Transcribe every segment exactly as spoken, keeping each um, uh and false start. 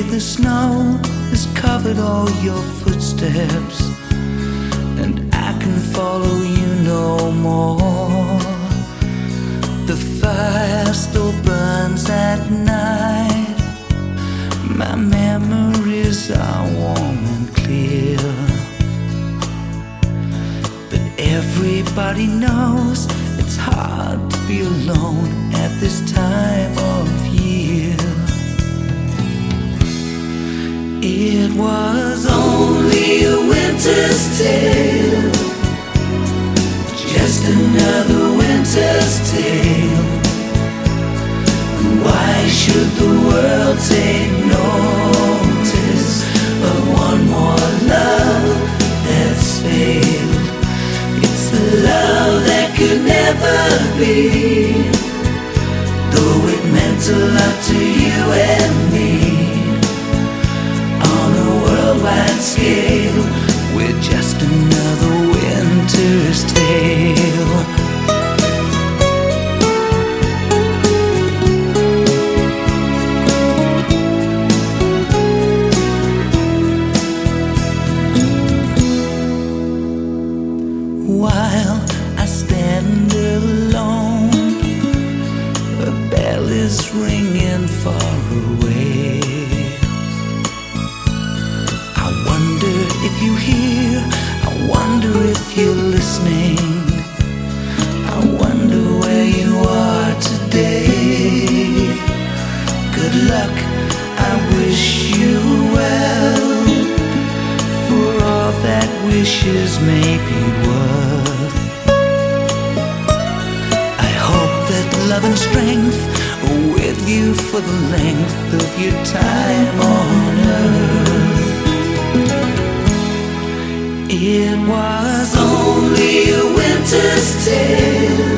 the snow has covered all your footsteps, and I can follow you no more. The fire still burns at night. My memories are warm and clear, but everybody knows it's hard to be alone at this time of year. It was only a winter's tale, just another winter's tale. And why should the world take notice of one more love that's failed? It's the love that could never be, though it meant a lot to you and me. On a worldwide scale, we're just another winter's tale. While I stand alone, a bell is ringing far away. I wonder if you hear, I wonder if you're listening. I wonder where you are today. Good luck, I wish you well, for all that wishes may be worth. I hope that love and strength are with you for the length of your time on earth. It was only a winter's tale,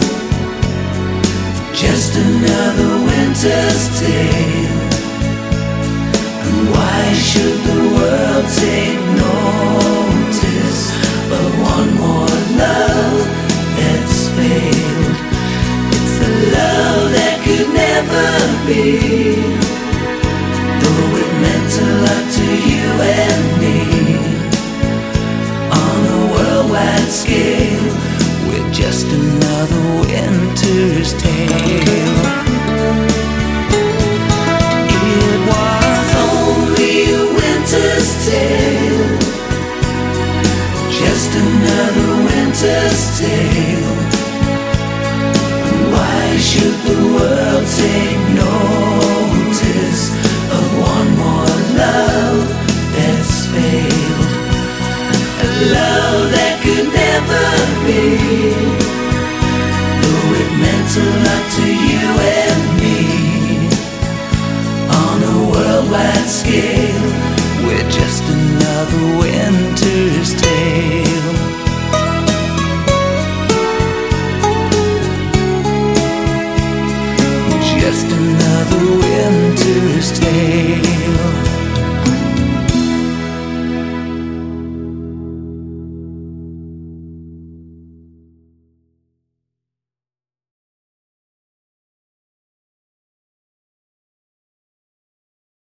just another winter's tale. And why should the world take notice of one more love that's failed? It's a love that could never be, though it meant a lot to you and me. On a worldwide scale, we're just another winter's tale. It was only a winter's tale, just another winter's tale. And why should the world take notice of one more love that's failed? A love that could never be, though it meant a lot to you and me. On a worldwide scale, we're just another winter's tale. Just another winter's tale.